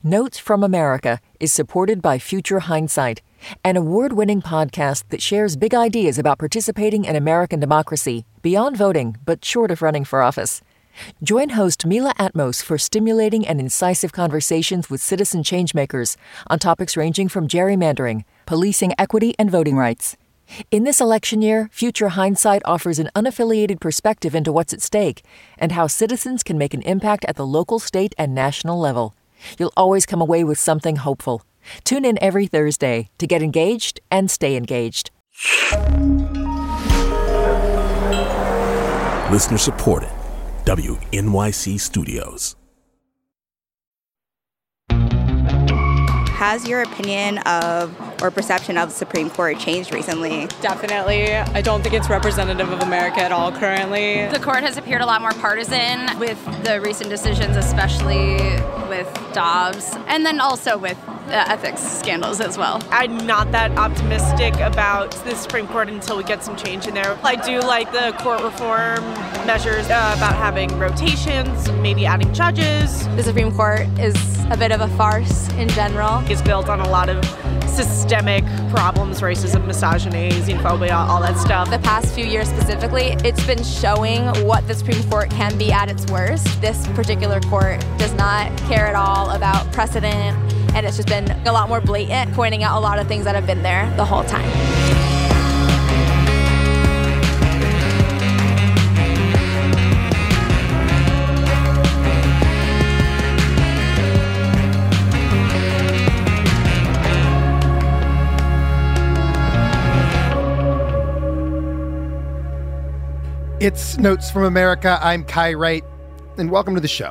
Notes from America is supported by Future Hindsight, an award-winning podcast that shares big ideas about participating in American democracy beyond voting, but short of running for office. Join host Mila Atmos for stimulating and incisive conversations with citizen changemakers on topics ranging from gerrymandering, policing equity, and voting rights. In this election year, Future Hindsight offers an unaffiliated perspective into what's at stake and how citizens can make an impact at the local, state, and national level. You'll always come away with something hopeful. Tune in every Thursday to get engaged and stay engaged. Listener supported. WNYC Studios. Has your opinion of or perception of the Supreme Court changed recently? Definitely. I don't think it's representative of America at all currently. The court has appeared a lot more partisan with the recent decisions, especially with Dobbs, and then also with ethics scandals as well. I'm not that optimistic about the Supreme Court until we get some change in there. I do like the court reform measures about having rotations, maybe adding judges. The Supreme Court is a bit of a farce in general. It's built on a lot of systemic problems, racism, misogyny, xenophobia, all that stuff. The past few years specifically, it's been showing what the Supreme Court can be at its worst. This particular court does not care at all about precedent, and it's just been a lot more blatant, pointing out a lot of things that have been there the whole time. It's Notes from America. I'm Kai Wright, and welcome to the show.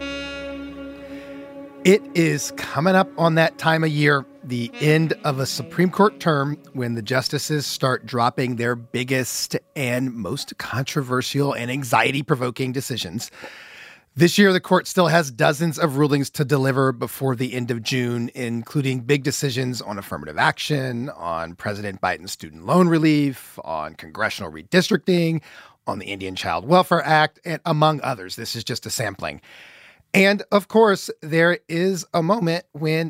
It is coming up on that time of year, the end of a Supreme Court term, when the justices start dropping their biggest and most controversial and anxiety-provoking decisions. This year, the court still has dozens of rulings to deliver before the end of June, including big decisions on affirmative action, on President Biden's student loan relief, on congressional redistricting, on the Indian Child Welfare Act, and among others. This is just a sampling. And of course, there is a moment when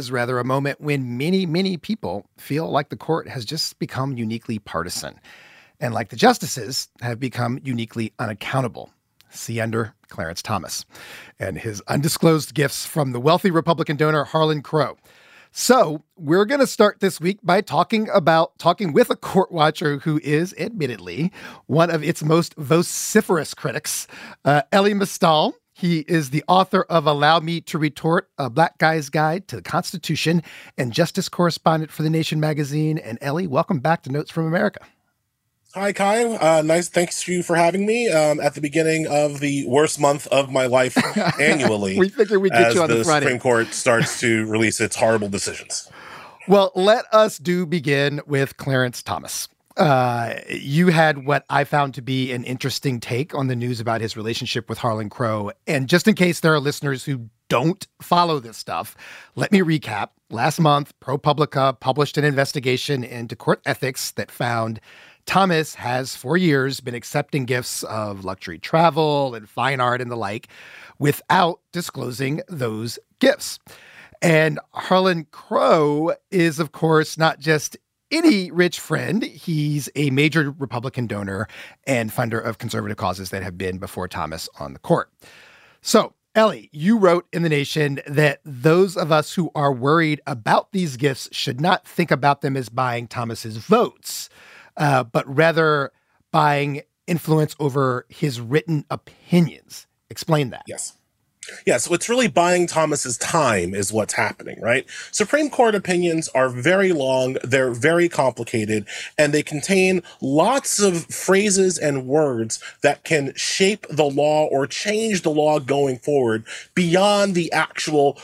many, many people feel like the court has just become uniquely partisan and like the justices have become uniquely unaccountable. See under Clarence Thomas and his undisclosed gifts from the wealthy Republican donor Harlan Crow. So we're going to start this week by talking with a court watcher who is, admittedly, one of its most vociferous critics, Elie Mystal. He is the author of Allow Me to Retort, A Black Guy's Guide to the Constitution, and justice correspondent for The Nation magazine. And Elie, welcome back to Notes from America. Hi, Kai. Nice. Thanks to you for having me at the beginning of the worst month of my life annually. We figured we'd get you on the front end. Supreme Court starts to release its horrible decisions. Well, let us begin with Clarence Thomas. You had what I found to be an interesting take on the news about his relationship with Harlan Crow. And just in case there are listeners who don't follow this stuff, let me recap. Last month, ProPublica published an investigation into court ethics that found Thomas has for years been accepting gifts of luxury travel and fine art and the like without disclosing those gifts. And Harlan Crow is, of course, not just any rich friend. He's a major Republican donor and funder of conservative causes that have been before Thomas on the court. So, Elie, you wrote in The Nation that those of us who are worried about these gifts should not think about them as buying Thomas's votes, but rather buying influence over his written opinions. Explain that. Yes. Yeah, so it's really buying Thomas's time is what's happening, right? Supreme Court opinions are very long, they're very complicated, and they contain lots of phrases and words that can shape the law or change the law going forward beyond the actual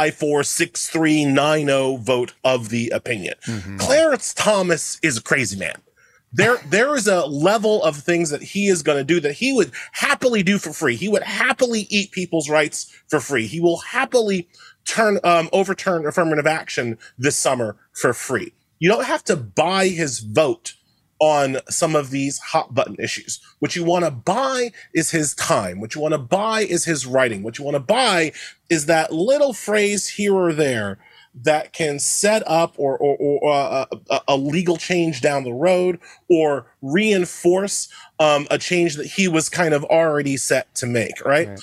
5-4-6-3-9-0 vote of the opinion. Mm-hmm. Clarence Thomas is a crazy man. There is a level of things that he is going to do that he would happily do for free. He would happily eat people's rights for free. He will happily overturn affirmative action this summer for free. You don't have to buy his vote on some of these hot button issues. What you want to buy is his time. What you want to buy is his writing. What you want to buy is that little phrase here or there that can set up or a legal change down the road or reinforce a change that he was kind of already set to make, right?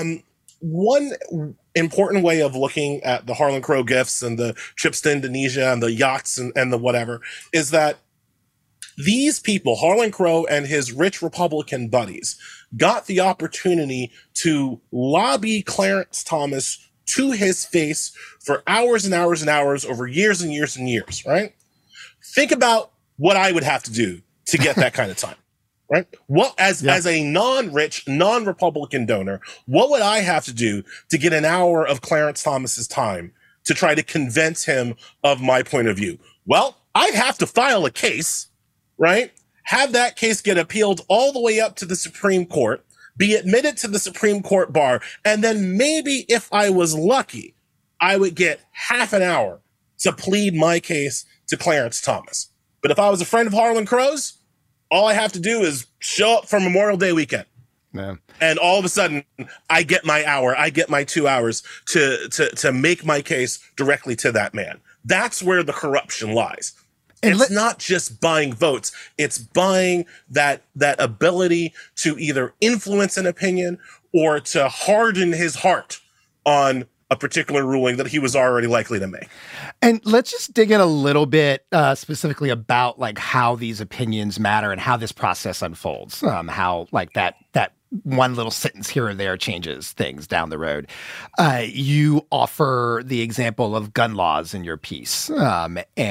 One important way of looking at the Harlan Crow gifts and the trips to Indonesia and the yachts and the whatever is that these people, Harlan Crow and his rich Republican buddies, got the opportunity to lobby Clarence Thomas to his face for hours and hours and hours over years and years and years, right? Think about what I would have to do to get that kind of time, right? What, as a non-rich, non-Republican donor, what would I have to do to get an hour of Clarence Thomas's time to try to convince him of my point of view? Well, I'd have to file a case, right? Have that case get appealed all the way up to the Supreme Court, be admitted to the Supreme Court bar, and then maybe if I was lucky, I would get half an hour to plead my case to Clarence Thomas. But if I was a friend of Harlan Crow's, all I have to do is show up for Memorial Day weekend. Yeah. And all of a sudden, I get my hour, I get my 2 hours to make my case directly to that man. That's where the corruption lies. It's not just buying votes. It's buying that ability to either influence an opinion or to harden his heart on a particular ruling that he was already likely to make. And let's just dig in a little bit specifically about like how these opinions matter and how this process unfolds. How like that one little sentence here or there changes things down the road. You offer the example of gun laws in your piece. So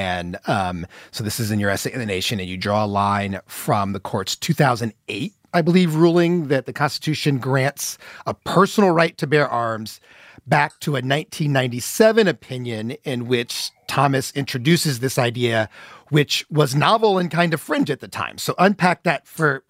this is in your essay in The Nation, and you draw a line from the court's 2008, I believe, ruling that the Constitution grants a personal right to bear arms back to a 1997 opinion in which Thomas introduces this idea, which was novel and kind of fringe at the time. So unpack that for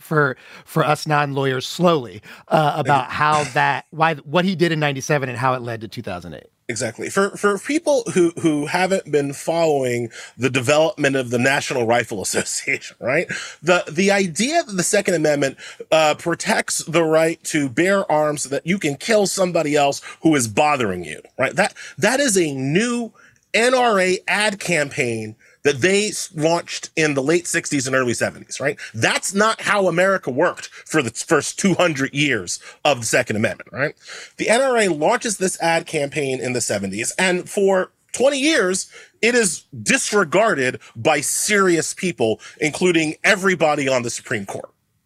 us non-lawyers slowly about how what he did in 97 and how it led to 2008. Exactly. For people who haven't been following the development of the National Rifle Association, right? The idea that the Second Amendment protects the right to bear arms so that you can kill somebody else who is bothering you, right? That is a new NRA ad campaign that they launched in the late 60s and early 70s, right? That's not how America worked for the first 200 years of the Second Amendment, right? The NRA launches this ad campaign in the 70s, and for 20 years, it is disregarded by serious people, including everybody on the Supreme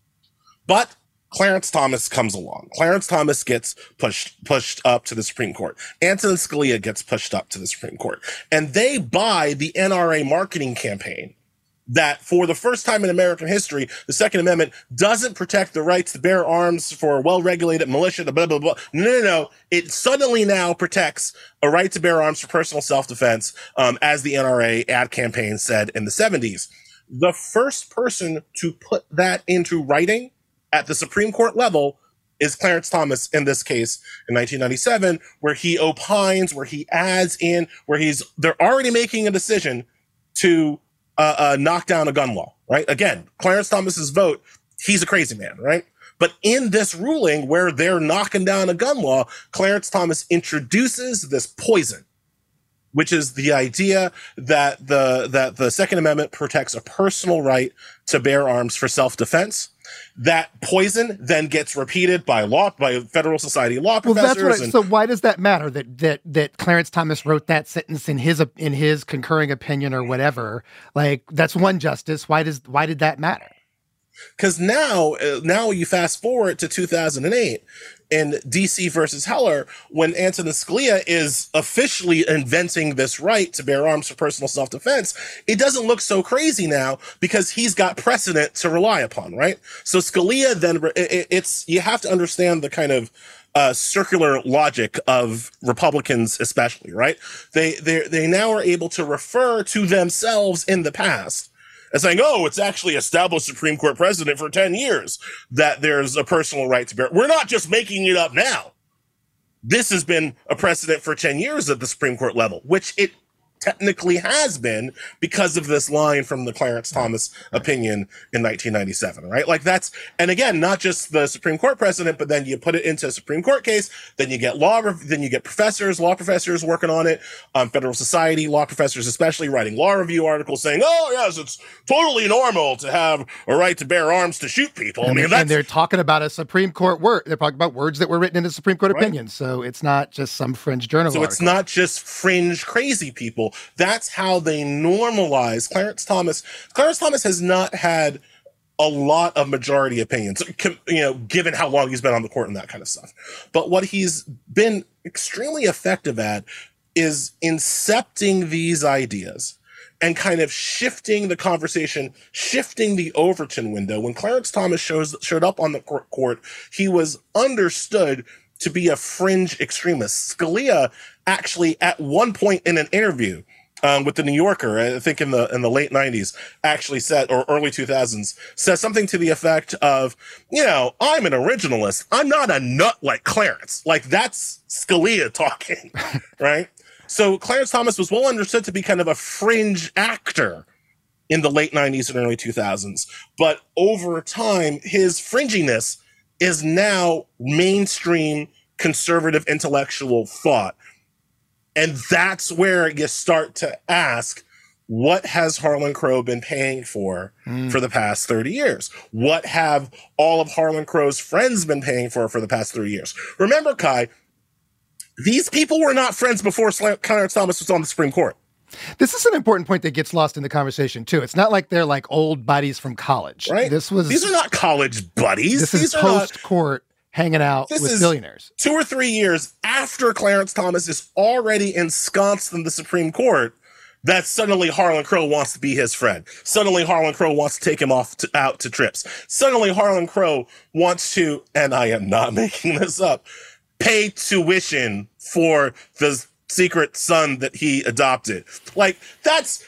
Court. But Clarence Thomas comes along. Clarence Thomas gets pushed up to the Supreme Court. Antonin Scalia gets pushed up to the Supreme Court. And they buy the NRA marketing campaign that for the first time in American history, the Second Amendment doesn't protect the rights to bear arms for a well-regulated militia, blah, blah, blah. No. It suddenly now protects a right to bear arms for personal self-defense, as the NRA ad campaign said in the 70s. The first person to put that into writing at the Supreme Court level is Clarence Thomas in this case in 1997, where he opines, where he adds in, where they're already making a decision to knock down a gun law, right? Again, Clarence Thomas's vote, he's a crazy man, right? But in this ruling where they're knocking down a gun law, Clarence Thomas introduces this poison, which is the idea that the Second Amendment protects a personal right to bear arms for self-defense. That poison then gets repeated by Federal Society of Law professors. Well, that's what. So why does that matter that Clarence Thomas wrote that sentence in his concurring opinion or whatever? Like, that's one justice. Why did that matter? Because now you fast forward to 2008 in DC versus Heller, when Antonin Scalia is officially inventing this right to bear arms for personal self-defense. It doesn't look so crazy now because he's got precedent to rely upon, right? So Scalia then you have to understand the kind of circular logic of Republicans, especially, right? They now are able to refer to themselves in the past as saying, oh, it's actually established Supreme Court precedent for 10 years that there's a personal right to bear. We're not just making it up now. This has been a precedent for 10 years at the Supreme Court level, which it technically has been because of this line from the Clarence Thomas opinion in 1997, right? Like that's, and again, not just the Supreme Court precedent, but then you put it into a Supreme Court case, then you get law professors, law professors working on it, Federal Society, law professors especially writing law review articles saying, oh yes, it's totally normal to have a right to bear arms to shoot people. And they're talking about a Supreme Court word. They're talking about words that were written in a Supreme Court opinion. So it's not just some fringe journal article. It's not just fringe crazy people. That's how they normalize Clarence Thomas. Clarence Thomas has not had a lot of majority opinions, given how long he's been on the court and that kind of stuff. But what he's been extremely effective at is incepting these ideas and kind of shifting the conversation, shifting the Overton window. When Clarence Thomas showed up on the court, he was understood to be a fringe extremist. Scalia actually, at one point in an interview with the New Yorker, I think in the late 90s, actually said, or early 2000s, says something to the effect of, I'm an originalist. I'm not a nut like Clarence. Like, that's Scalia talking, right? So Clarence Thomas was well understood to be kind of a fringe actor in the late 90s and early 2000s. But over time, his fringiness is now mainstream conservative intellectual thought. And that's where you start to ask, what has Harlan Crow been paying for the past 30 years? What have all of Harlan Crow's friends been paying for the past 30 years? Remember, Kai, these people were not friends before Clarence Thomas was on the Supreme Court. This is an important point that gets lost in the conversation, too. It's not like they're like old buddies from college. Right? These are not college buddies. This is post-court hanging out with billionaires. 2 or 3 years after Clarence Thomas is already ensconced in the Supreme Court, that suddenly Harlan Crow wants to be his friend. Suddenly Harlan Crow wants to take him out to trips. Suddenly Harlan Crow wants to, and I am not making this up, pay tuition for the secret son that he adopted. Like, that's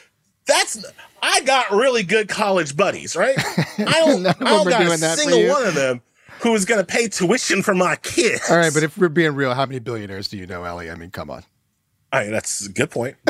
I got really good college buddies, right? I don't got a single one of them who is going to pay tuition for my kids. All right, but if we're being real, how many billionaires do you know, Ellie? I mean, come on. All right, that's a good point.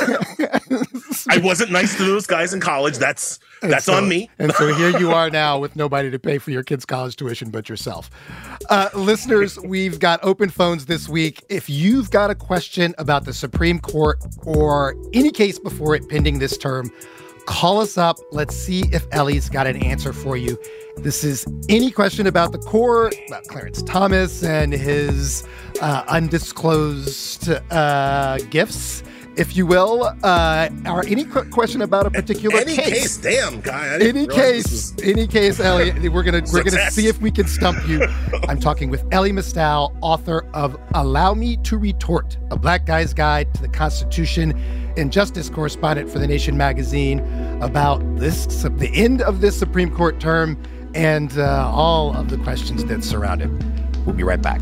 I wasn't nice to those guys in college. That's on me. And so here you are now with nobody to pay for your kids' college tuition but yourself. Listeners, we've got open phones this week. If you've got a question about the Supreme Court or any case before it pending this term, call us up. Let's see if Ellie's got an answer for you. This is any question about the court, about Clarence Thomas and his undisclosed gifts, if you will, or any question about a particular case. Any case, damn, guy. Any case, Ellie. We're gonna see if we can stump you. I'm talking with Elie Mystal, author of Allow Me to Retort, A Black Guy's Guide to the Constitution and Justice correspondent for The Nation magazine, about the end of this Supreme Court term and all of the questions that surround it. We'll be right back.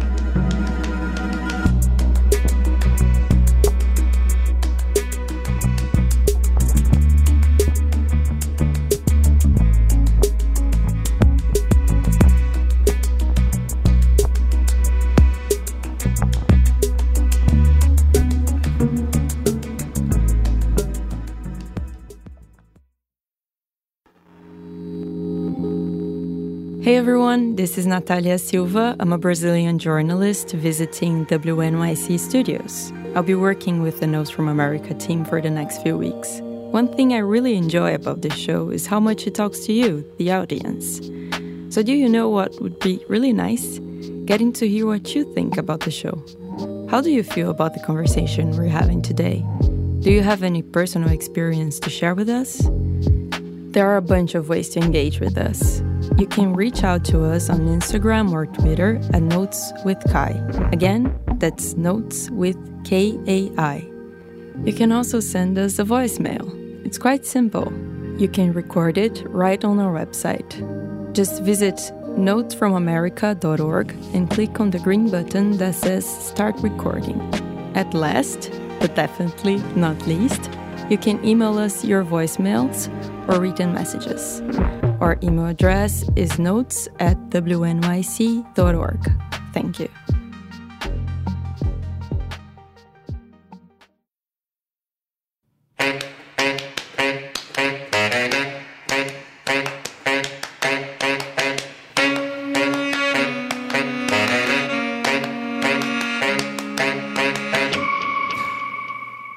Hey everyone, this is Natalia Silva. I'm a Brazilian journalist visiting WNYC studios. I'll be working with the Notes from America team for the next few weeks. One thing I really enjoy about this show is how much it talks to you, the audience. So do you know what would be really nice? Getting to hear what you think about the show. How do you feel about the conversation we're having today? Do you have any personal experience to share with us? There are a bunch of ways to engage with us. You can reach out to us on Instagram or Twitter at Notes with Kai. Again, that's Notes with Kai. You can also send us a voicemail. It's quite simple. You can record it right on our website. Just visit notesfromamerica.org and click on the green button that says Start Recording. At last, but definitely not least, you can email us your voicemails or written messages. Our email address is notes@wnyc.org. Thank you.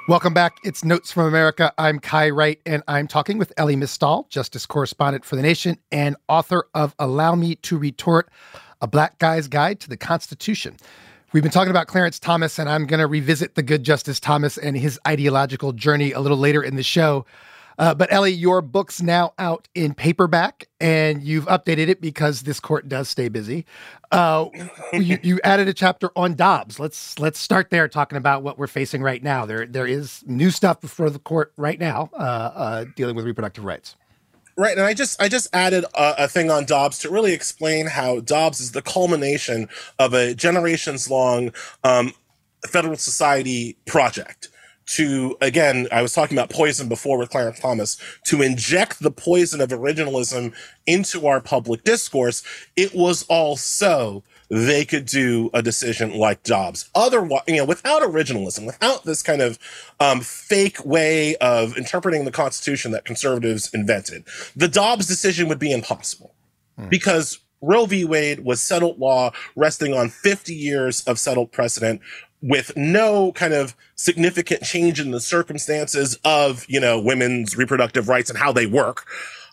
Welcome back. It's Notes from America. I'm Kai Wright, and I'm talking with Elie Mystal, justice correspondent for The Nation and author of Allow Me to Retort, A Black Guy's Guide to the Constitution. We've been talking about Clarence Thomas, and I'm going to revisit the good Justice Thomas and his ideological journey a little later in the show. But Elie, your book's now out in paperback, and you've updated it because this court does stay busy. You added a chapter on Dobbs. Let's start there, talking about what we're facing right now. There is new stuff before the court right now dealing with reproductive rights. Right, and I just added a thing on Dobbs to really explain how Dobbs is the culmination of a generations-long Federal Society project to, again, I was talking about poison before with Clarence Thomas, to inject the poison of originalism into our public discourse. It was all so they could do a decision like Dobbs. Otherwise, without originalism, without this kind of fake way of interpreting the Constitution that conservatives invented, the Dobbs decision would be impossible because Roe v. Wade was settled law resting on 50 years of settled precedent with no kind of significant change in the circumstances of, women's reproductive rights and how they work.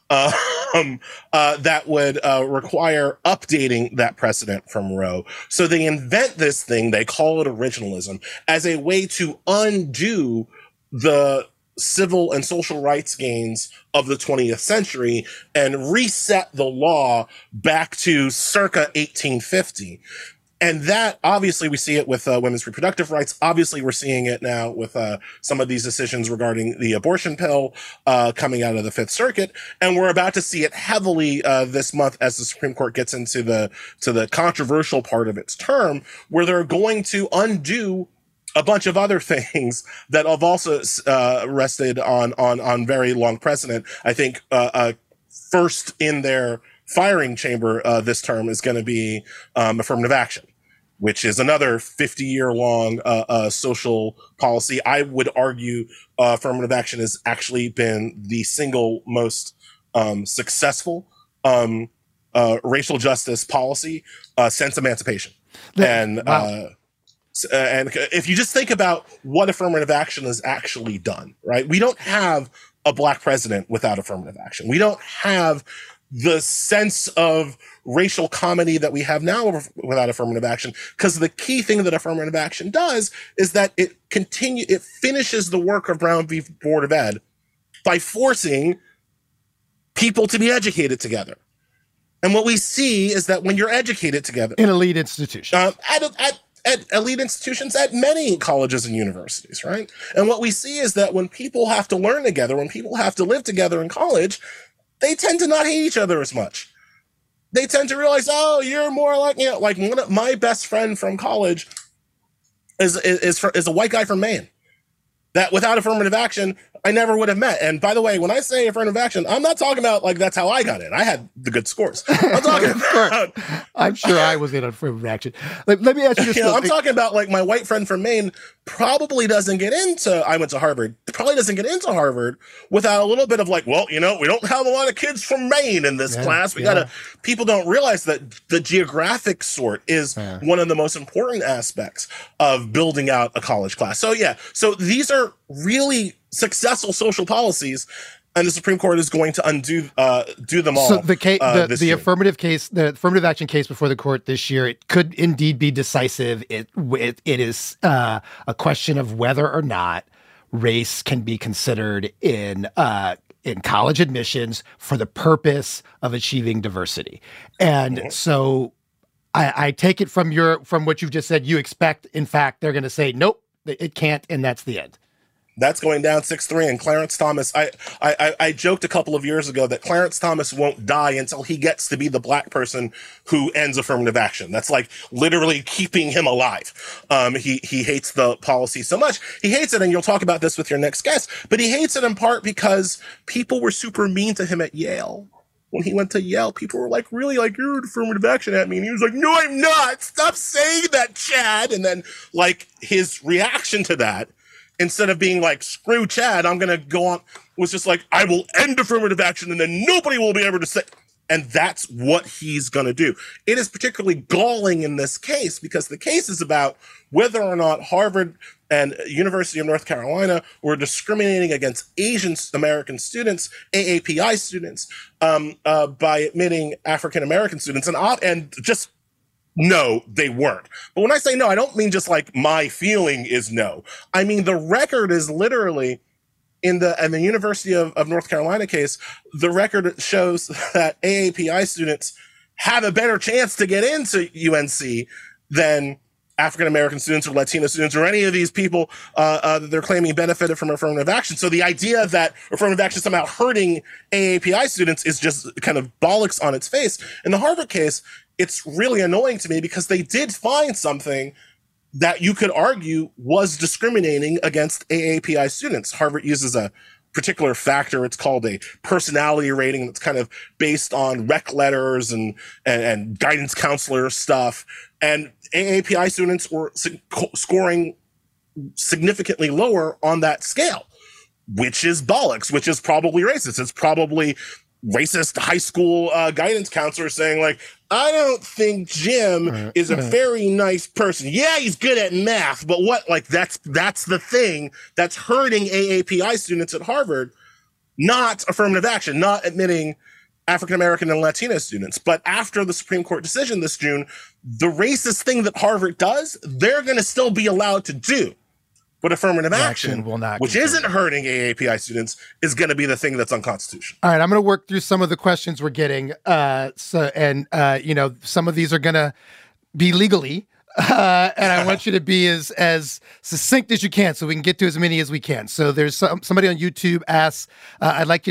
That would require updating that precedent from Roe. So they invent this thing, they call it originalism, as a way to undo the civil and social rights gains of the 20th century and reset the law back to circa 1850. And that, obviously, we see it with women's reproductive rights. Obviously, we're seeing it now with some of these decisions regarding the abortion pill coming out of the Fifth Circuit. And we're about to see it heavily this month as the Supreme Court gets into the controversial part of its term, where they're going to undo a bunch of other things that have also rested on very long precedent. I think first in their firing chamber this term is going to be affirmative action, which is another 50-year-long social policy. I would argue affirmative action has actually been the single most successful racial justice policy since emancipation. And if you just think about what affirmative action has actually done, right? We don't have a black president without affirmative action. We don't have the sense of racial comedy that we have now without affirmative action, because the key thing that affirmative action does is that it finishes the work of Brown v. Board of Ed by forcing people to be educated together. And what we see is that when you're educated together in elite institutions, at elite institutions, at many colleges and universities, right? And what we see is that when people have to learn together, when people have to live together in college, they tend to not hate each other as much. They tend to realize, oh, you're more like, like one of my best friend from college is a white guy from Maine that without affirmative action, I never would have met. And by the way, when I say affirmative action, I'm not talking about like that's how I got in. I had the good scores. I'm talking about. I'm sure I was in affirmative action. Let me ask you this. I'm talking about like my white friend from Maine probably doesn't get into. I went to Harvard. Probably doesn't get into Harvard we don't have a lot of kids from Maine in this class. People don't realize that the geographic sort is one of the most important aspects of building out a college class. So these are really successful social policies, and the Supreme Court is going to do them all. So the affirmative action case before the court this year, it could indeed be decisive. It is a question of whether or not race can be considered in college admissions for the purpose of achieving diversity. And so I take it from what you've just said, you expect, in fact, they're going to say, nope, it can't, and that's the end. That's going down 6-3. And Clarence Thomas, I joked a couple of years ago that Clarence Thomas won't die until he gets to be the black person who ends affirmative action. That's like literally keeping him alive. He hates the policy so much. He hates it, and you'll talk about this with your next guest, but he hates it in part because people were super mean to him at Yale. When he went to Yale, people were like, really, like, you're affirmative action at me. And he was like, no, I'm not. Stop saying that, Chad. And then, like, his reaction to that, instead of being like, screw Chad, I'm going to go on, was just like, I will end affirmative action and then nobody will be able to say. And that's what he's going to do. It is particularly galling in this case because the case is about whether or not Harvard and University of North Carolina were discriminating against Asian American students, AAPI students, by admitting African American students. And just no, they weren't. But when I say no, I don't mean just like my feeling is no. I mean, the record is literally in the University of North Carolina case, the record shows that AAPI students have a better chance to get into UNC than African-American students or Latino students or any of these people that they're claiming benefited from affirmative action. So the idea that affirmative action is somehow hurting AAPI students is just kind of bollocks on its face. In the Harvard case, it's really annoying to me because they did find something that you could argue was discriminating against AAPI students. Harvard uses a particular factor. It's called a personality rating that's kind of based on rec letters and guidance counselor stuff. And AAPI students were scoring significantly lower on that scale, which is bollocks, which is probably racist. It's probably racist high school guidance counselor saying like, I don't think Jim is a very nice person. Yeah, he's good at math, but what? Like that's the thing that's hurting AAPI students at Harvard, not affirmative action, not admitting African American and Latino students. But after the Supreme Court decision this June, the racist thing that Harvard does, they're going to still be allowed to do. But affirmative action will not, which isn't hurting AAPI students, is going to be the thing that's unconstitutional. All right, I'm going to work through some of the questions we're getting. Some of these are going to be legally, and I want you to be as succinct as you can, so we can get to as many as we can. So there's somebody on YouTube asks, I'd like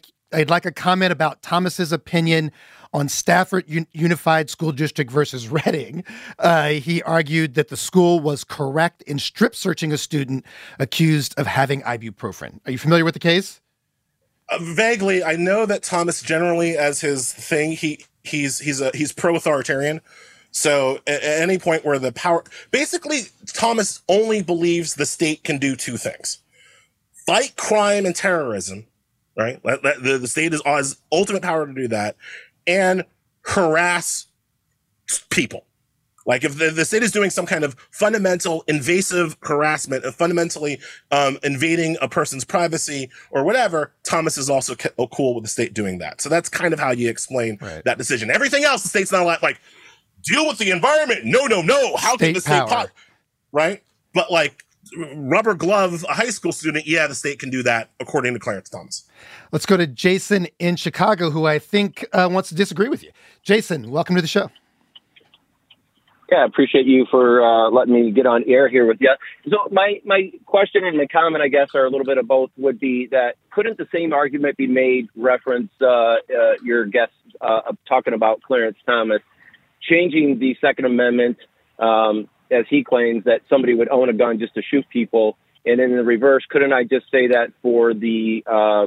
a comment about Thomas's opinion on Stafford Unified School District versus Reading. He argued that the school was correct in strip searching a student accused of having ibuprofen. Are you familiar with the case? Vaguely. I know that Thomas generally, as his thing, he's pro-authoritarian. So at any point where the power, basically Thomas only believes the state can do two things: fight crime and terrorism, right? The state has ultimate power to do that, and harass people. Like if the state is doing some kind of fundamental invasive harassment of fundamentally invading a person's privacy or whatever, Thomas is also cool with the state doing that. So that's kind of how you explain that decision. Everything else, the state's not allowed, like, deal with the environment. No. How can the state right? But like rubber glove, a high school student, yeah, the state can do that, according to Clarence Thomas. Let's go to Jason in Chicago, who I think wants to disagree with you. Jason, welcome to the show. Yeah, I appreciate you for letting me get on air here with you. So my question and my comment, I guess, are a little bit of both, would be that couldn't the same argument be made, reference your guest talking about Clarence Thomas, changing the Second Amendment, as he claims that somebody would own a gun just to shoot people, and in the reverse, couldn't I just say that for the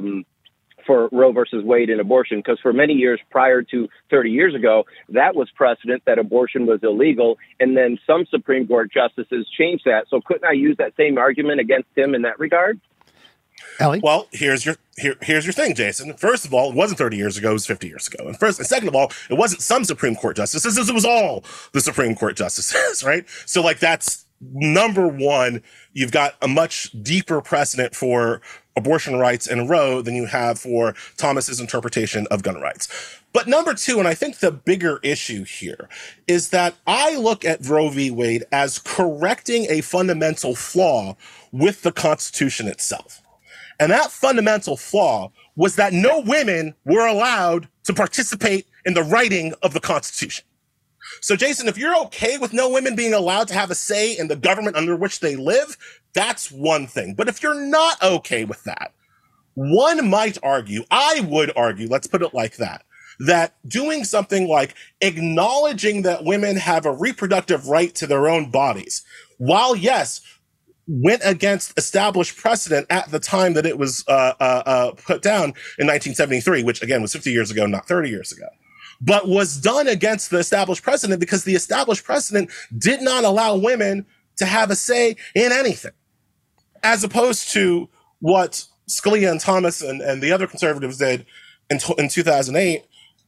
for Roe versus Wade and abortion? Because for many years prior to 30 years ago, that was precedent that abortion was illegal, and then some Supreme Court justices changed that. So couldn't I use that same argument against him in that regard? Ellie? Well, here's your thing, Jason. First of all, it wasn't 30 years ago, it was 50 years ago. And second of all, it wasn't some Supreme Court justices, it was all the Supreme Court justices, right? So like that's number one. You've got a much deeper precedent for abortion rights in Roe than you have for Thomas's interpretation of gun rights. But number two, and I think the bigger issue here, is that I look at Roe v. Wade as correcting a fundamental flaw with the Constitution itself. And that fundamental flaw was that no women were allowed to participate in the writing of the Constitution. So, Jason, if you're okay with no women being allowed to have a say in the government under which they live, that's one thing. But if you're not okay with that, one might argue, I would argue, let's put it like that doing something like acknowledging that women have a reproductive right to their own bodies, while, yes, went against established precedent at the time that it was put down in 1973, which, again, was 50 years ago, not 30 years ago, but was done against the established precedent because the established precedent did not allow women to have a say in anything, as opposed to what Scalia and Thomas and the other conservatives did in 2008,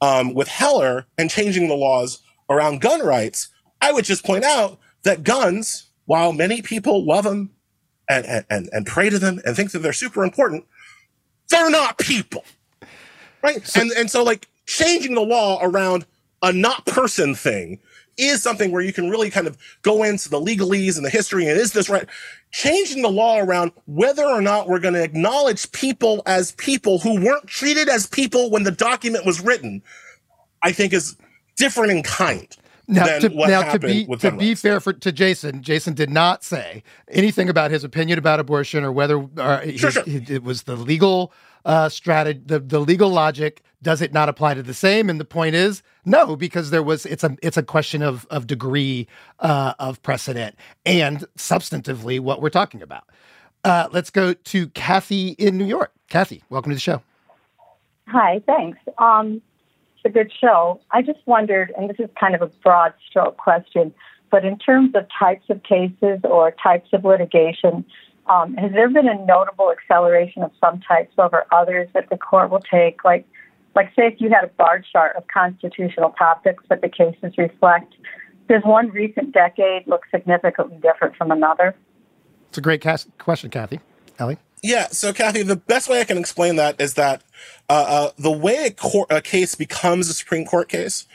with Heller and changing the laws around gun rights, I would just point out that guns, while many people love them and pray to them and think that they're super important, they're not people, right? So like changing the law around a not person thing is something where you can really kind of go into the legalese and the history and is this right? Changing the law around whether or not we're going to acknowledge people as people who weren't treated as people when the document was written, I think is different in kind. To be fair to Jason did not say anything about his opinion about abortion or whether it was the legal strategy, the legal logic. Does it not apply to the same? And the point is no, because it's a question of degree of precedent and substantively what we're talking about. Let's go to Kathy in New York. Kathy, welcome to the show. Hi, thanks. It's a good show. I just wondered, and this is kind of a broad stroke question, but in terms of types of cases or types of litigation, has there been a notable acceleration of some types over others that the court will take? Like say if you had a bar chart of constitutional topics that the cases reflect, does one recent decade look significantly different from another? It's a great question, Kathy. Ellie? Yeah, so Kathy, the best way I can explain that is that the way a case becomes a Supreme Court case,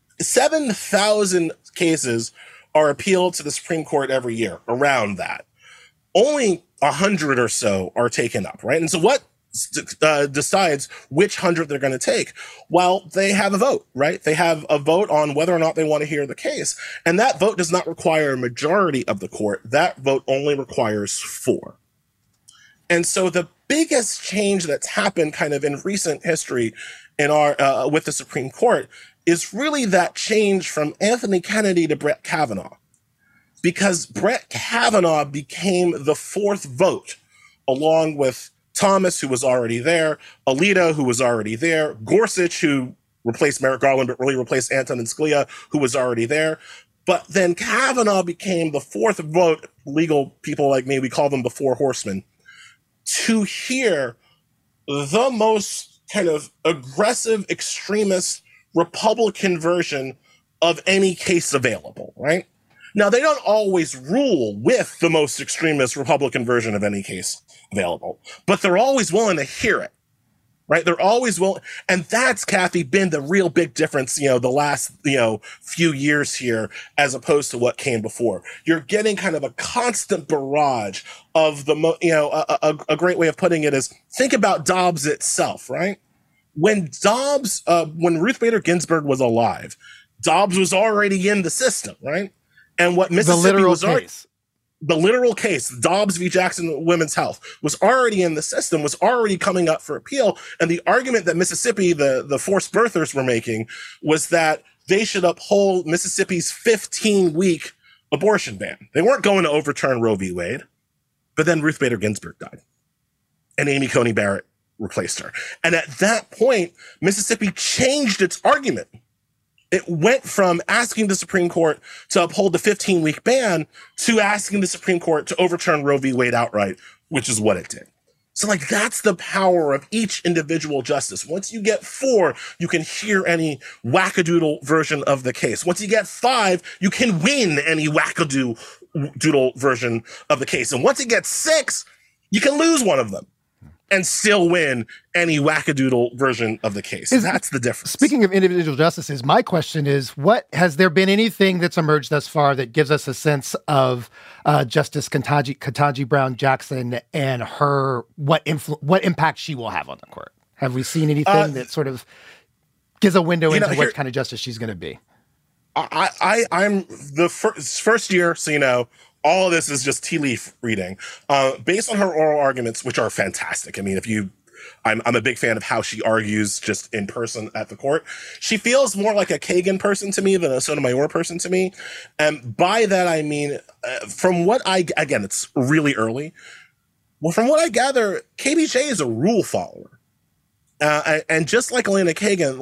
7,000 cases are appealed to the Supreme Court every year, around that. Only 100 or so are taken up, right? And so what decides which 100 they're going to take? Well, they have a vote, right? They have a vote on whether or not they want to hear the case. And that vote does not require a majority of the court. That vote only requires 4. And so the biggest change that's happened kind of in recent history in our with the Supreme Court is really that change from Anthony Kennedy to Brett Kavanaugh. Because Brett Kavanaugh became the 4th vote, along with Thomas, who was already there, Alito, who was already there, Gorsuch, who replaced Merrick Garland, but really replaced Antonin Scalia, who was already there. But then Kavanaugh became the 4th vote. Legal people like me, we call them the 4 horsemen, to hear the most kind of aggressive, extremist Republican version of any case available, right? Now, they don't always rule with the most extremist Republican version of any case available, but they're always willing to hear it, right? They're always willing. And that's, Kathy, been the real big difference, the last, few years here, as opposed to what came before. You're getting kind of a constant barrage of a great way of putting it is think about Dobbs itself, right? When Ruth Bader Ginsburg was alive, Dobbs was already in the system, right? And what Mississippi the literal case, Dobbs v. Jackson Women's Health, was already in the system, was already coming up for appeal. And the argument that Mississippi, the forced birthers were making, was that they should uphold Mississippi's 15-week abortion ban. They weren't going to overturn Roe v. Wade. But then Ruth Bader Ginsburg died. And Amy Coney Barrett replaced her. And at that point, Mississippi changed its argument. It went from asking the Supreme Court to uphold the 15-week ban to asking the Supreme Court to overturn Roe v. Wade outright, which is what it did. So, that's the power of each individual justice. Once you get 4, you can hear any wackadoodle version of the case. Once you get 5, you can win any wackadoodle version of the case. And once you get 6, you can lose one of them and still win any wackadoodle version of the case. That's the difference. Speaking of individual justices, my question is, has there been anything that's emerged thus far that gives us a sense of Justice Ketanji Brown Jackson and what impact she will have on the court? Have we seen anything that sort of gives a window into what kind of justice she's going to be? I'm the first year, so all of this is just tea leaf reading. Based on her oral arguments, which are fantastic. I mean, I'm a big fan of how she argues just in person at the court. She feels more like a Kagan person to me than a Sotomayor person to me. And by that, I mean, again, it's really early. Well, from what I gather, KBJ is a rule follower. And just like Elena Kagan,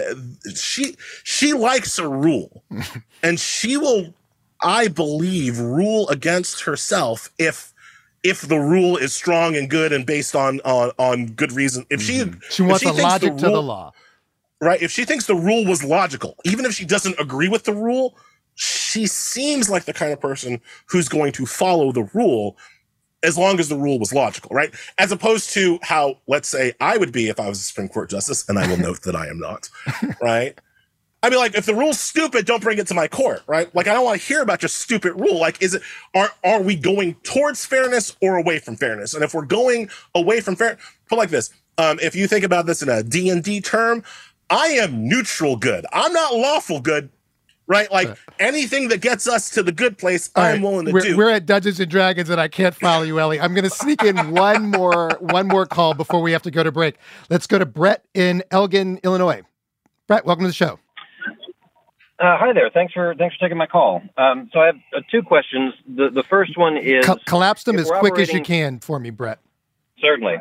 she likes a rule. And she will, I believe, rule against herself if the rule is strong and good and based on good reason. If she wants a logic to the law. right? If she thinks the rule was logical, even if she doesn't agree with the rule, she seems like the kind of person who's going to follow the rule as long as the rule was logical, right? As opposed to how, let's say, I would be if I was a Supreme Court justice, and I will note that I am not, right? I mean, like, if the rule's stupid, don't bring it to my court, right? Like, I don't want to hear about your stupid rule. Like, are we going towards fairness or away from fairness? And if we're going away from fairness, put like this, if you think about this in a D&D term, I am neutral good. I'm not lawful good, right? Like, anything that gets us to the good place, I'm willing to do. We're at Dungeons and Dragons, and I can't follow you, Ellie. I'm going to sneak in one more call before we have to go to break. Let's go to Brett in Elgin, Illinois. Brett, welcome to the show. Hi there. Thanks for taking my call. So I have two questions. The first one is... Collapse them as quick as you can for me, Brett. Certainly.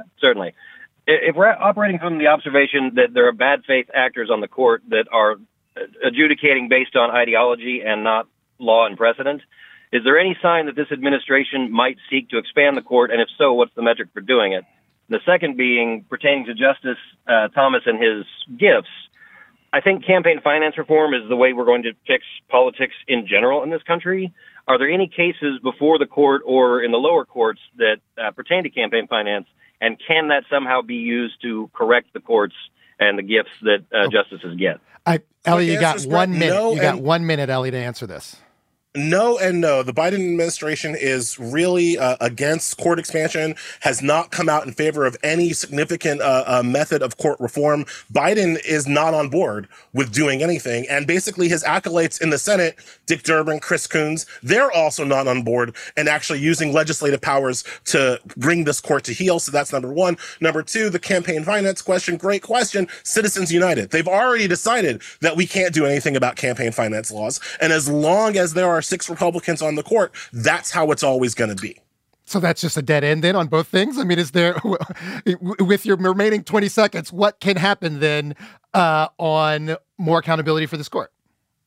If we're operating from the observation that there are bad faith actors on the court that are adjudicating based on ideology and not law and precedent, is there any sign that this administration might seek to expand the court? And if so, what's the metric for doing it? The second being pertaining to Justice Thomas and his gifts. I think campaign finance reform is the way we're going to fix politics in general in this country. Are there any cases before the court or in the lower courts that pertain to campaign finance, and can that somehow be used to correct the courts and the gifts that justices get? Ellie, you got 1 minute. You got 1 minute, Ellie, to answer this. No and no. The Biden administration is really against court expansion, has not come out in favor of any significant method of court reform. Biden is not on board with doing anything. And basically his acolytes in the Senate, Dick Durbin, Chris Coons, they're also not on board and actually using legislative powers to bring this court to heel. So that's number one. Number two, the campaign finance question, great question. Citizens United. They've already decided that we can't do anything about campaign finance laws. And as long as there are 6 Republicans on the court, that's how it's always going to be. So that's just a dead end then on both things? I mean, is there, with your remaining 20 seconds, what can happen then on more accountability for this court?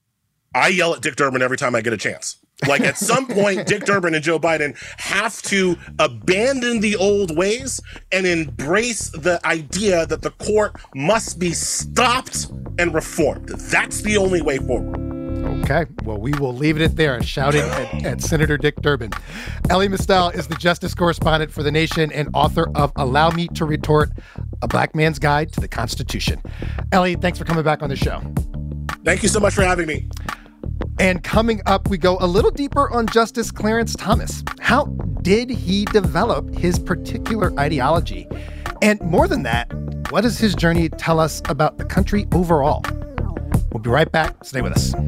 I yell at Dick Durbin every time I get a chance. Like, at some point, Dick Durbin and Joe Biden have to abandon the old ways and embrace the idea that the court must be stopped and reformed. That's the only way forward. Okay, well, we will leave it at there, shouting at Senator Dick Durbin. Elie Mystal is the justice correspondent for The Nation and author of Allow Me to Retort, A Black Man's Guide to the Constitution. Elie, thanks for coming back on the show. Thank you so much for having me. And coming up, we go a little deeper on Justice Clarence Thomas. How did he develop his particular ideology? And more than that, what does his journey tell us about the country overall? We'll be right back. Stay with us.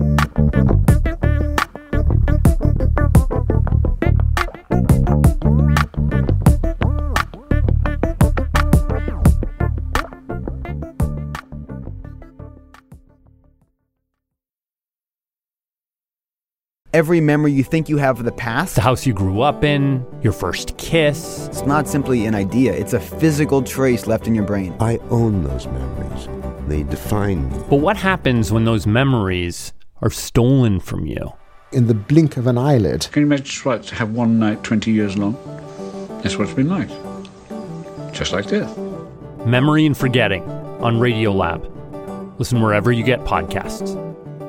Every memory you think you have of the past. The house you grew up in, your first kiss. It's not simply an idea, it's a physical trace left in your brain. I own those memories. They define me. But what happens when those memories are stolen from you? In the blink of an eyelid. Can you imagine what to have one night 20 years long? That's what it's been like. Just like death. Memory and Forgetting on Radiolab. Listen wherever you get podcasts.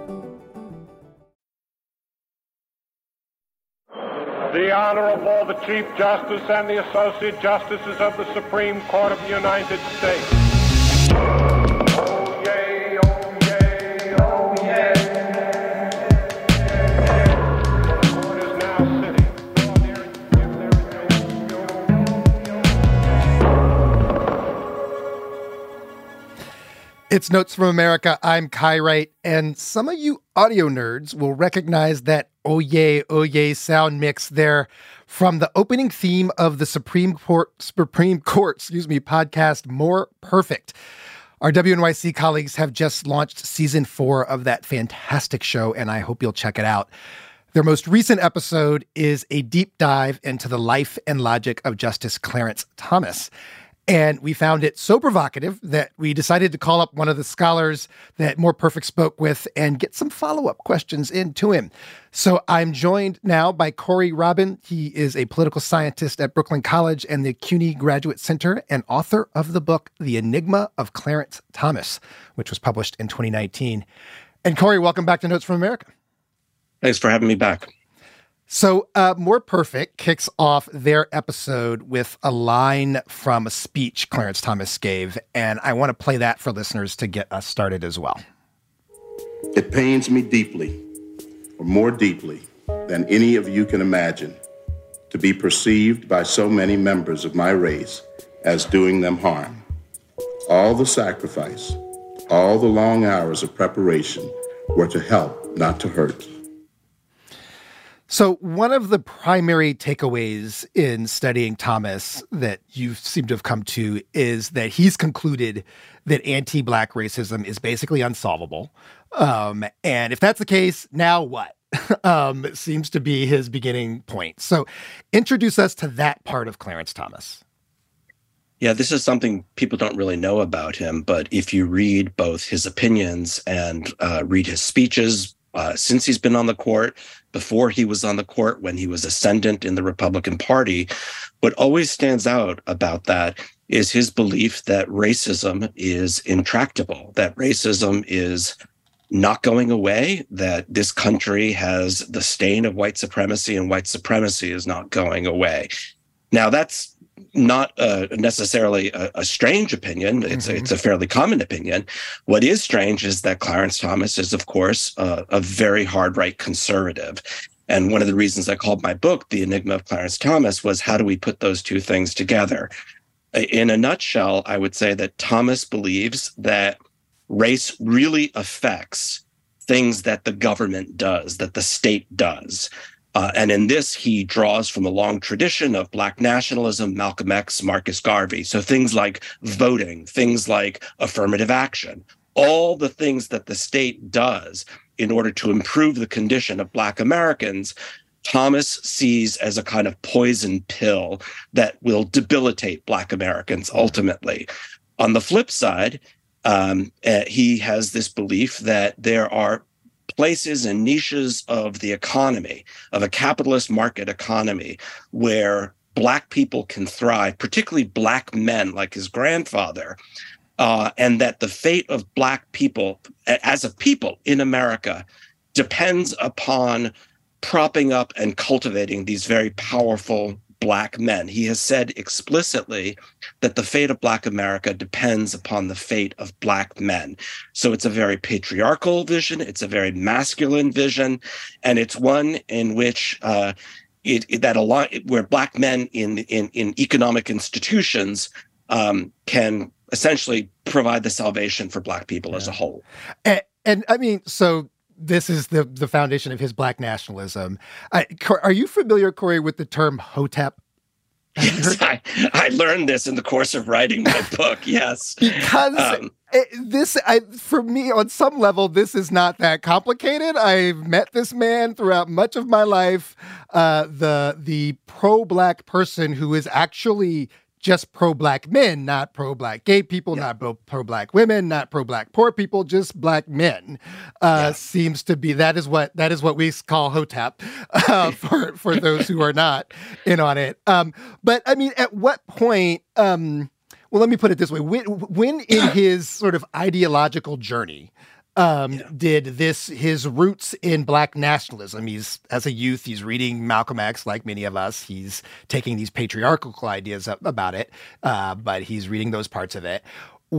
The Honorable, the Chief Justice and the Associate Justices of the Supreme Court of the United States. Oh, yay, oh, yay, oh, yay. The court is now sitting. It's Notes from America. I'm Kai Wright, and some of you audio nerds will recognize that oh yeah sound mix there from the opening theme of the Supreme Court podcast, More Perfect. Our WNYC colleagues have just launched season 4 of that fantastic show, and I hope you'll check it out. Their most recent episode is a deep dive into the life and logic of Justice Clarence Thomas. And we found it so provocative that we decided to call up one of the scholars that More Perfect spoke with and get some follow-up questions into him. So I'm joined now by Corey Robin. He is a political scientist at Brooklyn College and the CUNY Graduate Center and author of the book, The Enigma of Clarence Thomas, which was published in 2019. And Corey, welcome back to Notes from America. Thanks for having me back. So More Perfect kicks off their episode with a line from a speech Clarence Thomas gave, and I want to play that for listeners to get us started as well. It pains me deeply, or more deeply than any of you can imagine, to be perceived by so many members of my race as doing them harm. All the sacrifice, all the long hours of preparation were to help, not to hurt. So one of the primary takeaways in studying Thomas that you seem to have come to is that he's concluded that anti-Black racism is basically unsolvable. And if that's the case, now what? It seems to be his beginning point. So introduce us to that part of Clarence Thomas. Yeah, this is something people don't really know about him, but if you read both his opinions and read his speeches, since he's been on the court, before he was on the court, when he was ascendant in the Republican Party, what always stands out about that is his belief that racism is intractable, that racism is not going away, that this country has the stain of white supremacy and white supremacy is not going away. Now, that's not necessarily a strange opinion. It's a fairly common opinion. What is strange is that Clarence Thomas is, of course, a very hard right conservative. And one of the reasons I called my book The Enigma of Clarence Thomas was how do we put those two things together? In a nutshell, I would say that Thomas believes that race really affects things that the government does, that the state does. And in this, he draws from a long tradition of Black nationalism, Malcolm X, Marcus Garvey. So things like voting, things like affirmative action, all the things that the state does in order to improve the condition of Black Americans, Thomas sees as a kind of poison pill that will debilitate Black Americans ultimately. On the flip side, he has this belief that there are places and niches of the economy, of a capitalist market economy, where Black people can thrive, particularly Black men like his grandfather, and that the fate of Black people as a people in America depends upon propping up and cultivating these very powerful Black men. He has said explicitly that the fate of Black America depends upon the fate of Black men. So it's a very patriarchal vision. It's a very masculine vision. And it's one in which where Black men in economic institutions can essentially provide the salvation for Black people as a whole. And I mean, so this is the foundation of his Black nationalism. Are you familiar, Corey, with the term Hotep? Yes, I learned this in the course of writing my book, yes. Because for me, on some level, this is not that complicated. I've met this man throughout much of my life, the pro-Black person who is actually just pro-Black men, not pro-Black gay people, not pro-Black women, not pro-Black poor people, just Black men. Seems to be that is what we call Hotep for those who are not in on it. But I mean, at what point? Well, let me put it this way: when in his sort of ideological journey, did his roots in Black nationalism? As a youth, he's reading Malcolm X, like many of us. He's taking these patriarchal ideas about it, but he's reading those parts of it.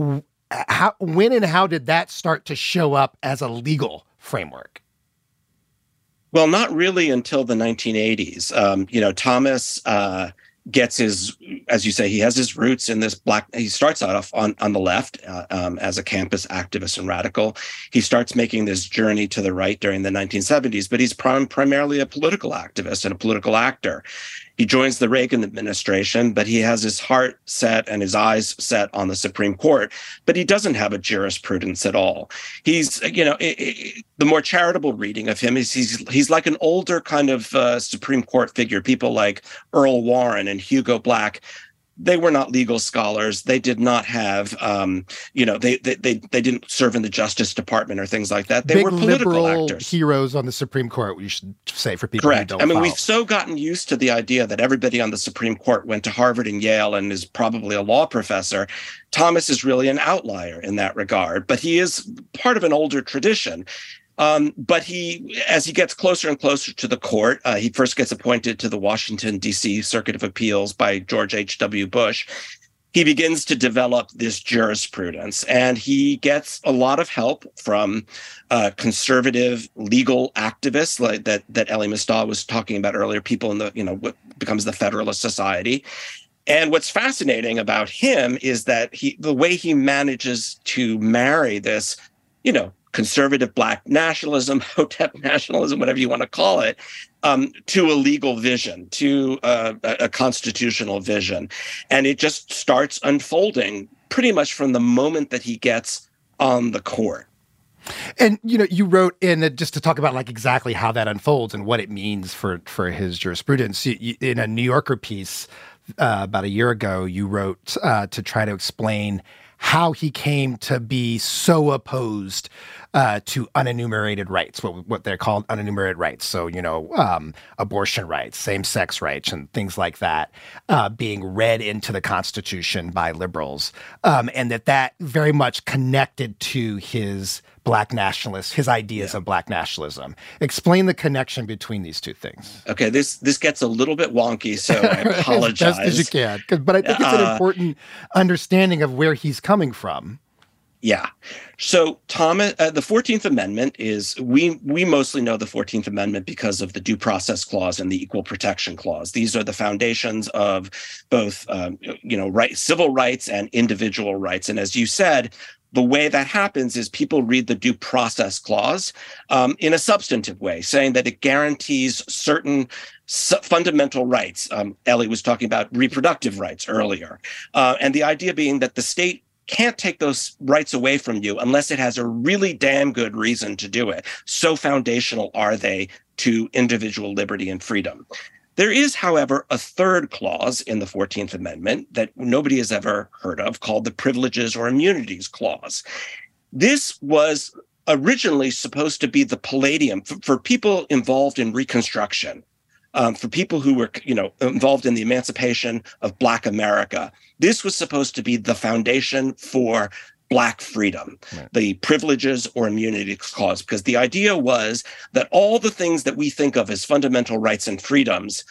When and how did that start to show up as a legal framework? Well, not really until the 1980s. Thomas gets his, as you say, he has his roots in this Black. He starts out off on the left as a campus activist and radical. He starts making this journey to the right during the 1970s, but he's primarily a political activist and a political actor. He joins the Reagan administration, but he has his heart set and his eyes set on the Supreme Court, but he doesn't have a jurisprudence at all. He's, the more charitable reading of him is he's like an older kind of Supreme Court figure, people like Earl Warren and Hugo Black. they were not legal scholars. They did not have, they didn't serve in the Justice Department or things like that. They Big were political liberal actors. Heroes on the Supreme Court, we should say, for people Correct. who don't follow. We've so gotten used to the idea that everybody on the Supreme Court went to Harvard and Yale and is probably a law professor. Thomas is really an outlier in that regard, but he is part of an older tradition. But as he gets closer and closer to the court, he first gets appointed to the Washington, D.C. Circuit of Appeals by George H.W. Bush. He begins to develop this jurisprudence, and he gets a lot of help from conservative legal activists like that Elie Mystal was talking about earlier, people in what becomes the Federalist Society. And what's fascinating about him is that the way he manages to marry this, conservative Black nationalism, Hotep nationalism, whatever you want to call it, to a legal vision, to a constitutional vision. And it just starts unfolding pretty much from the moment that he gets on the court. And, you wrote in, just to talk about like exactly how that unfolds and what it means for his jurisprudence, in a New Yorker piece about a year ago, you wrote to try to explain how he came to be so opposed to unenumerated rights, what they're called unenumerated rights. So, abortion rights, same-sex rights, and things like that being read into the Constitution by liberals, and that very much connected to his Black nationalists, his ideas of Black nationalism. Explain the connection between these two things. Okay, this gets a little bit wonky, so I apologize. As best as you can, but I think it's an important understanding of where he's coming from. Yeah. So Thomas, the 14th Amendment is, we mostly know the 14th Amendment because of the Due Process Clause and the Equal Protection Clause. These are the foundations of both, civil rights and individual rights. And as you said, the way that happens is people read the Due Process Clause in a substantive way, saying that it guarantees certain fundamental rights. Elie was talking about reproductive rights earlier. And the idea being that the state can't take those rights away from you unless it has a really damn good reason to do it. So foundational are they to individual liberty and freedom. There is, however, a third clause in the 14th Amendment that nobody has ever heard of called the Privileges or Immunities Clause. This was originally supposed to be the palladium for people involved in Reconstruction, for people who were, involved in the emancipation of Black America. This was supposed to be the foundation for Black freedom, the Privileges or Immunities Clause, because the idea was that all the things that we think of as fundamental rights and freedoms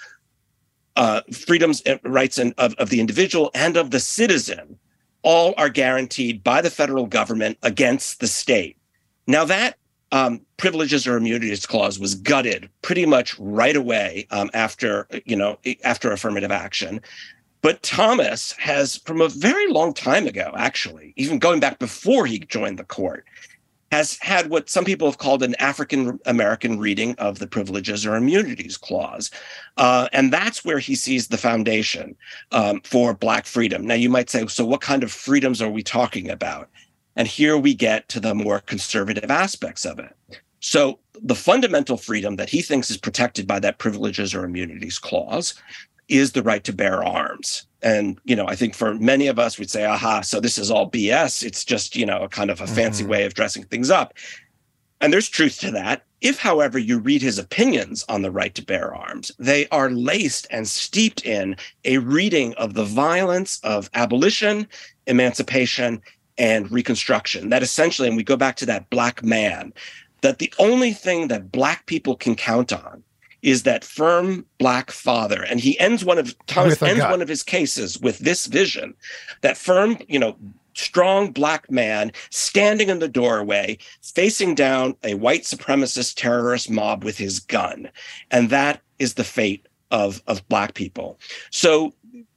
and rights of the individual and of the citizen, all are guaranteed by the federal government against the state. Now that Privileges or Immunities Clause was gutted pretty much right away after affirmative action. But Thomas has, from a very long time ago, actually, even going back before he joined the court, has had what some people have called an African-American reading of the Privileges or Immunities Clause. And that's where he sees the foundation for Black freedom. Now, you might say, so what kind of freedoms are we talking about? And here we get to the more conservative aspects of it. So the fundamental freedom that he thinks is protected by that Privileges or Immunities Clause is the right to bear arms. And, I think for many of us, we'd say, aha, so this is all BS. It's just, a kind of a fancy way of dressing things up. And there's truth to that. If, however, you read his opinions on the right to bear arms, they are laced and steeped in a reading of the violence of abolition, emancipation, and Reconstruction. That essentially, and we go back to that Black man, that the only thing that Black people can count on is that firm Black father. And Thomas ends one of his cases with this vision, that firm, strong Black man standing in the doorway, facing down a white supremacist terrorist mob with his gun. And that is the fate of Black people. So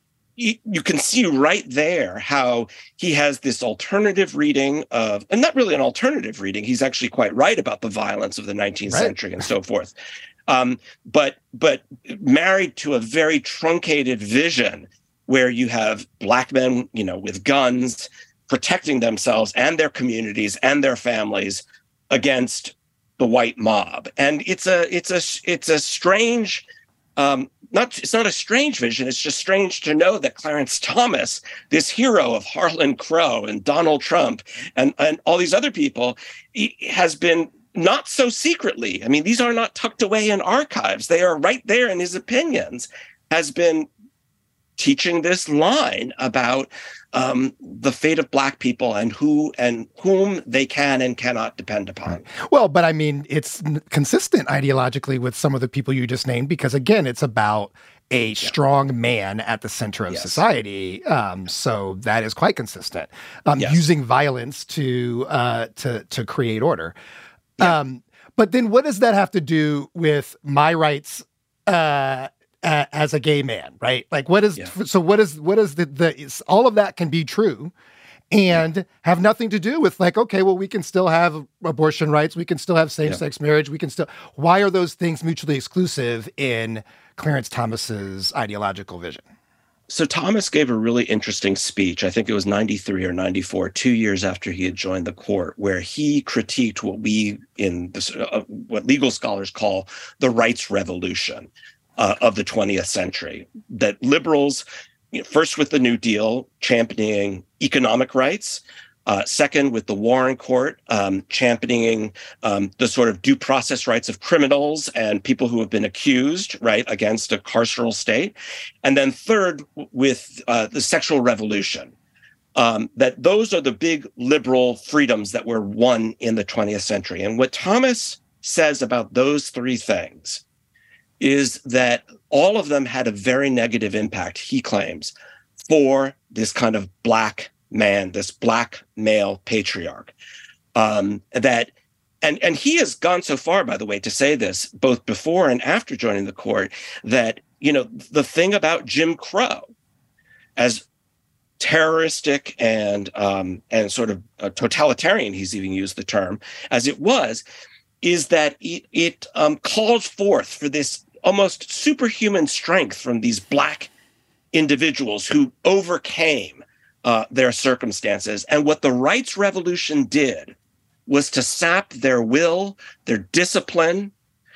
you can see right there how he has this alternative reading of, and not really an alternative reading, he's actually quite right about the violence of the 19th century and so forth. But married to a very truncated vision where you have Black men, with guns protecting themselves and their communities and their families against the white mob. And it's a strange it's not a strange vision. It's just strange to know that Clarence Thomas, this hero of Harlan Crow and Donald Trump and all these other people, has been not so secretly. I mean, these are not tucked away in archives. They are right there in his opinions, has been teaching this line about the fate of Black people and whom they can and cannot depend upon. Well, but I mean, it's consistent ideologically with some of the people you just named, because again, it's about a strong man at the center of society. So that is quite consistent. Using violence to create order. But then what does that have to do with my rights as a gay man, right? Like what is the all of that can be true and have nothing to do with like, okay, well, we can still have abortion rights. We can still have same-sex marriage. We can still, why are those things mutually exclusive in Clarence Thomas's ideological vision? So Thomas gave a really interesting speech. I think it was 93 or 94, 2 years after he had joined the court, where he critiqued what we in this, what legal scholars call the rights revolution of the 20th century. That liberals, first with the New Deal, championing economic rights. Second, with the Warren Court, championing the sort of due process rights of criminals and people who have been accused, right, against a carceral state. And then third, with the sexual revolution, that those are the big liberal freedoms that were won in the 20th century. And what Thomas says about those three things is that all of them had a very negative impact, he claims, for this kind of Black man, this Black male patriarch. And he has gone so far, by the way, to say this, both before and after joining the court, that, the thing about Jim Crow, as terroristic and sort of totalitarian, he's even used the term, as it was, is that it calls forth for this almost superhuman strength from these Black individuals who overcame their circumstances. And what the rights revolution did was to sap their will, their discipline,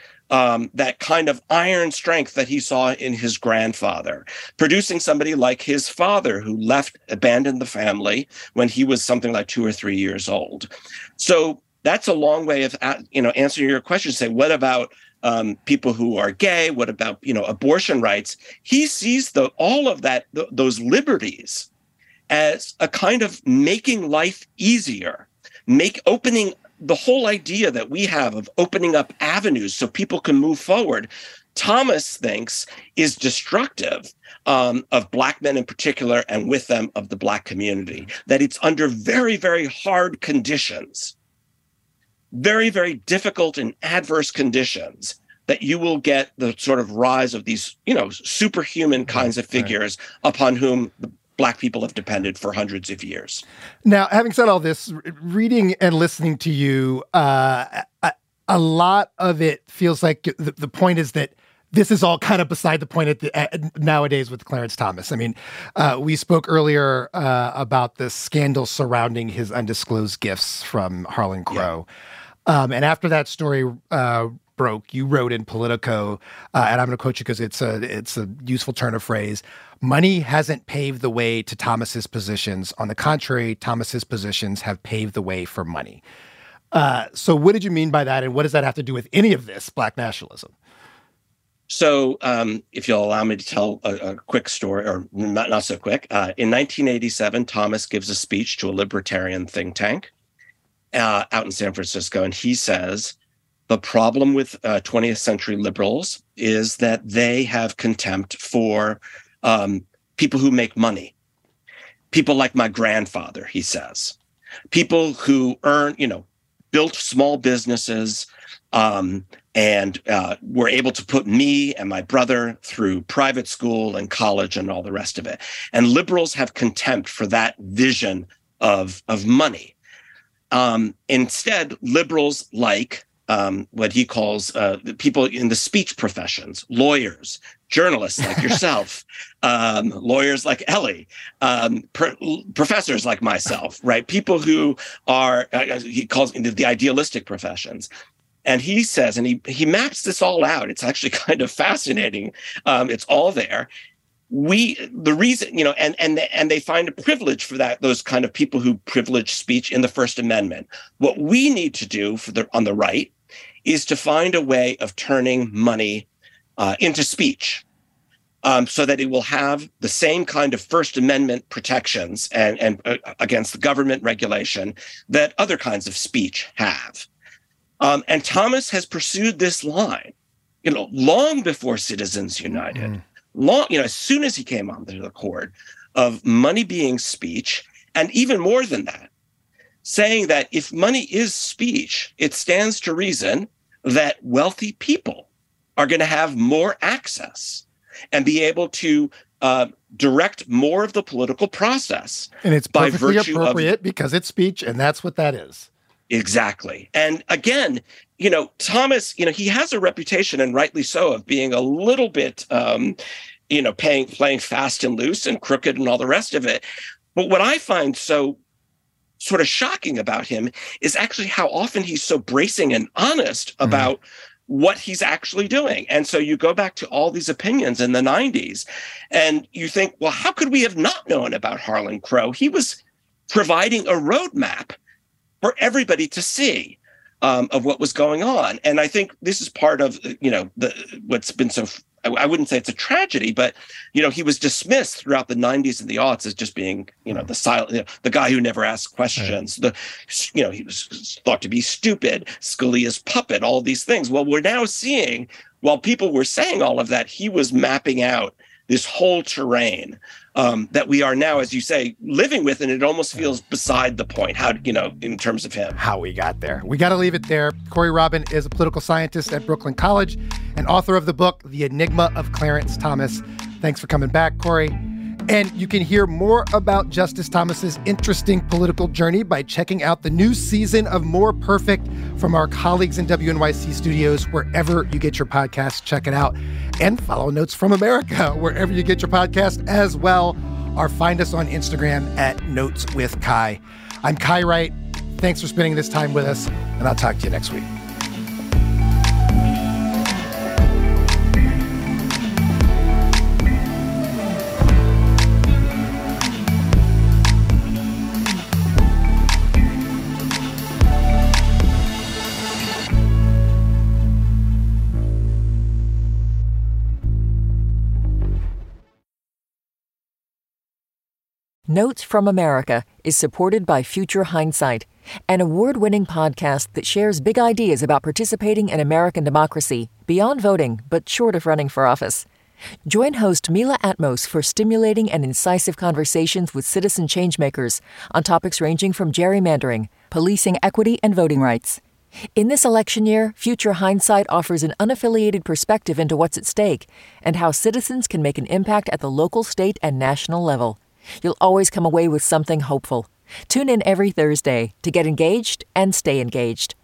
that kind of iron strength that he saw in his grandfather, producing somebody like his father who abandoned the family when he was something like 2 or 3 years old. So that's a long way of, answering your question. Say, what about people who are gay? What about, abortion rights? He sees all of that, those liberties as a kind of making life easier, opening the whole idea that we have of opening up avenues so people can move forward. Thomas thinks is destructive of Black men in particular, and with them of the Black community, that it's under very, very hard conditions, very, very difficult and adverse conditions, that you will get the sort of rise of these, superhuman kinds of figures upon whom the Black people have depended for hundreds of years. Now, having said all this, reading and listening to you, a lot of it feels like the point is that this is all kind of beside the point nowadays with Clarence Thomas. I mean, we spoke earlier about the scandal surrounding his undisclosed gifts from Harlan Crow. And after that story broke, you wrote in Politico, and I'm going to quote you because it's a useful turn of phrase: "Money hasn't paved the way to Thomas's positions. On the contrary, Thomas's positions have paved the way for money." So what did you mean by that, and what does that have to do with any of this Black nationalism? So if you'll allow me to tell a quick story, or not so quick, in 1987, Thomas gives a speech to a libertarian think tank out in San Francisco, and he says, the problem with 20th century liberals is that they have contempt for people who make money. People like my grandfather, he says. People who built small businesses and were able to put me and my brother through private school and college and all the rest of it. And liberals have contempt for that vision of money. Instead, liberals like what he calls the people in the speech professions, lawyers, journalists like yourself, lawyers like Ellie, professors like myself, right? People who are, he calls the idealistic professions. And he says, and he maps this all out. It's actually kind of fascinating. It's all there. The reason, and they find a privilege for that, those kind of people who privilege speech in the First Amendment. What we need to do on the right is to find a way of turning money into speech, so that it will have the same kind of First Amendment protections and against the government regulation that other kinds of speech have. And Thomas has pursued this line, long before Citizens United, as soon as he came onto the court, of money being speech, and even more than that, saying that if money is speech, it stands to reason that wealthy people are going to have more access and be able to direct more of the political process. And it's perfectly appropriate because it's speech, and that's what that is. Exactly. And again, Thomas, he has a reputation, and rightly so, of being a little bit, playing fast and loose and crooked and all the rest of it. But what I find so sort of shocking about him is actually how often he's so bracing and honest about what he's actually doing. And so you go back to all these opinions in the 90s and you think, well, how could we have not known about Harlan Crow? He was providing a roadmap for everybody to see of what was going on. And I think this is part of, what's been so, I wouldn't say it's a tragedy, but, he was dismissed throughout the 90s and the aughts as just being, the silent, the guy who never asked questions. He was thought to be stupid, Scalia's puppet, all these things. Well, we're now seeing, while people were saying all of that, he was mapping out this whole terrain that we are now, as you say, living with, and it almost feels beside the point, how, in terms of him. How we got there. We got to leave it there. Corey Robin is a political scientist at Brooklyn College and author of the book, The Enigma of Clarence Thomas. Thanks for coming back, Corey. And you can hear more about Justice Thomas's interesting political journey by checking out the new season of More Perfect from our colleagues in WNYC Studios. Wherever you get your podcasts, check it out. And follow Notes from America wherever you get your podcast as well. Or find us on Instagram at Notes with Kai. I'm Kai Wright. Thanks for spending this time with us, and I'll talk to you next week. Notes from America is supported by Future Hindsight, an award-winning podcast that shares big ideas about participating in American democracy beyond voting, but short of running for office. Join host Mila Atmos for stimulating and incisive conversations with citizen changemakers on topics ranging from gerrymandering, policing equity, and voting rights. In this election year, Future Hindsight offers an unaffiliated perspective into what's at stake and how citizens can make an impact at the local, state, and national level. You'll always come away with something hopeful. Tune in every Thursday to get engaged and stay engaged.